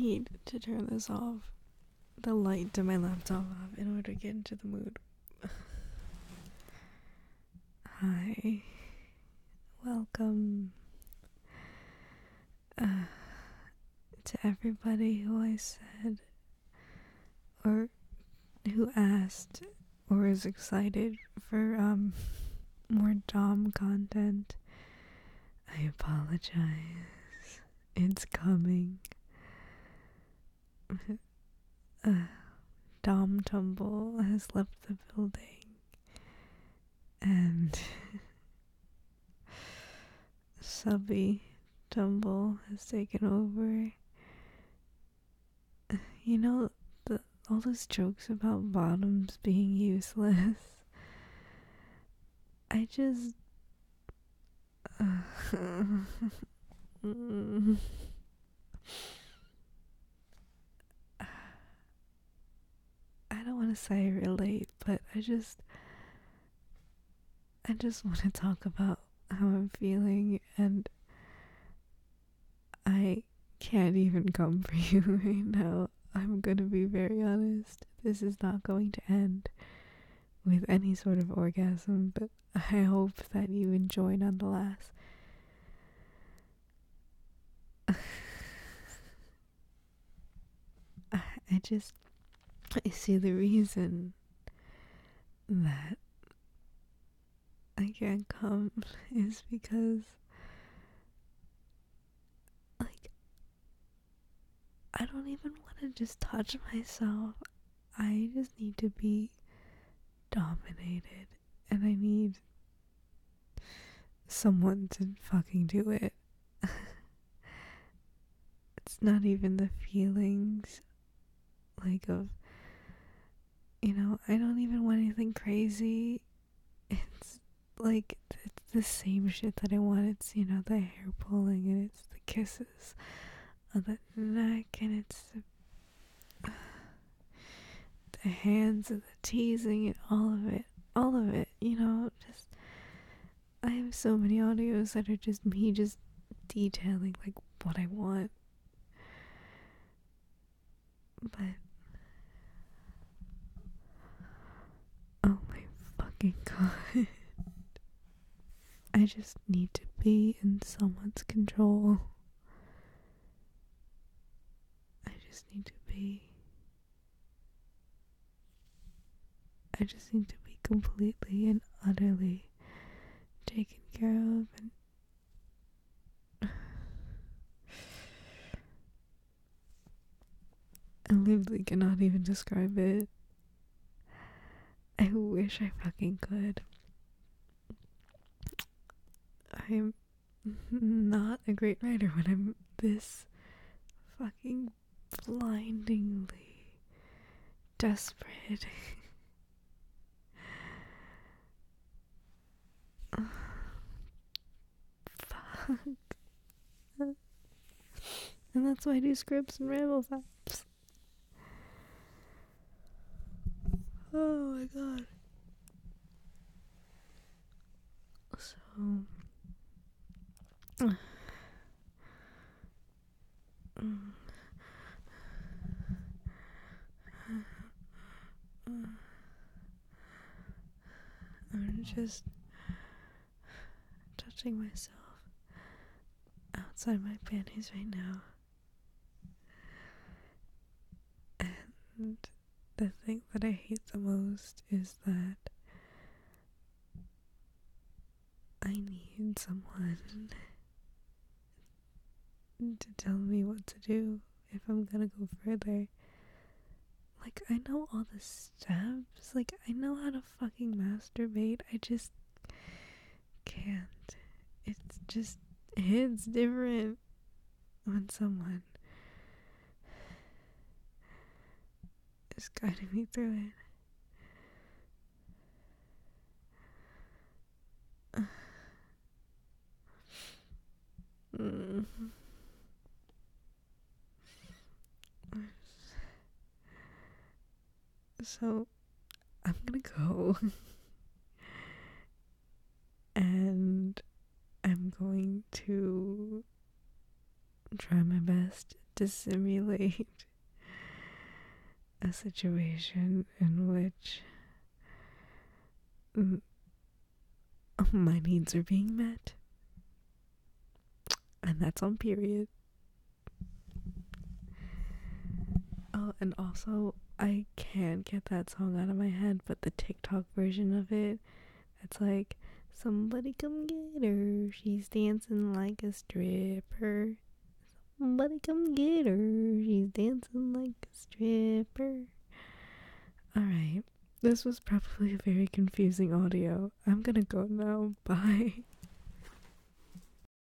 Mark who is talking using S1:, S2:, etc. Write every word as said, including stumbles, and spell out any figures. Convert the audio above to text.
S1: need to turn this off. The light to my laptop off in order to get into the mood. Hi. Welcome uh, to everybody who I said or who asked or is excited for um more Dom content. I apologize. It's coming. Uh, Dom Tumble has left the building, and Subby Tumble has taken over. You know, the, all those jokes about bottoms being useless. I just. Uh, I don't want to say I relate, but I just. I just want to talk about how I'm feeling, and I can't even come for you right now. I'm gonna be very honest. This is not going to end with any sort of orgasm, but I hope that you enjoy nonetheless. I just I see the reason that I can't come is because, like, I don't even want to just touch myself. I just need to be dominated, and I need someone to fucking do it. It's not even the feelings, like, of, you know, I don't even want anything crazy. It's like, it's the same shit that I want. It's, you know, the hair pulling, and it's the kisses on the neck, and it's the, the hands and the teasing and all of it. All of it, you know, just, I have so many audios that are just me just detailing, like, what I want. But, oh my fucking god. I just need to be in someone's control. I just need to be. I just need to be completely and utterly taken care of, and I literally cannot even describe it. I wish I fucking could. I'm not a great writer when I'm this fucking blindingly desperate. Fuck. And that's why I do scripts and ramble faps. Oh my god. So, I'm just touching myself outside my panties right now. And the thing that I hate the most is that I need someone to tell me what to do if I'm gonna go further. Like, I know all the steps. Like, I know how to fucking masturbate. I just can't. It's just, it's different when someone is guiding me through it. Mm. So, I'm gonna go. And I'm going to try my best to simulate a situation in which my needs are being met. And that's on period. Oh, and also, I can't get that song out of my head, but the TikTok version of it, it's like, somebody come get her, she's dancing like a stripper. Somebody come get her, she's dancing like a stripper. Alright, this was probably a very confusing audio. I'm gonna go now. Bye.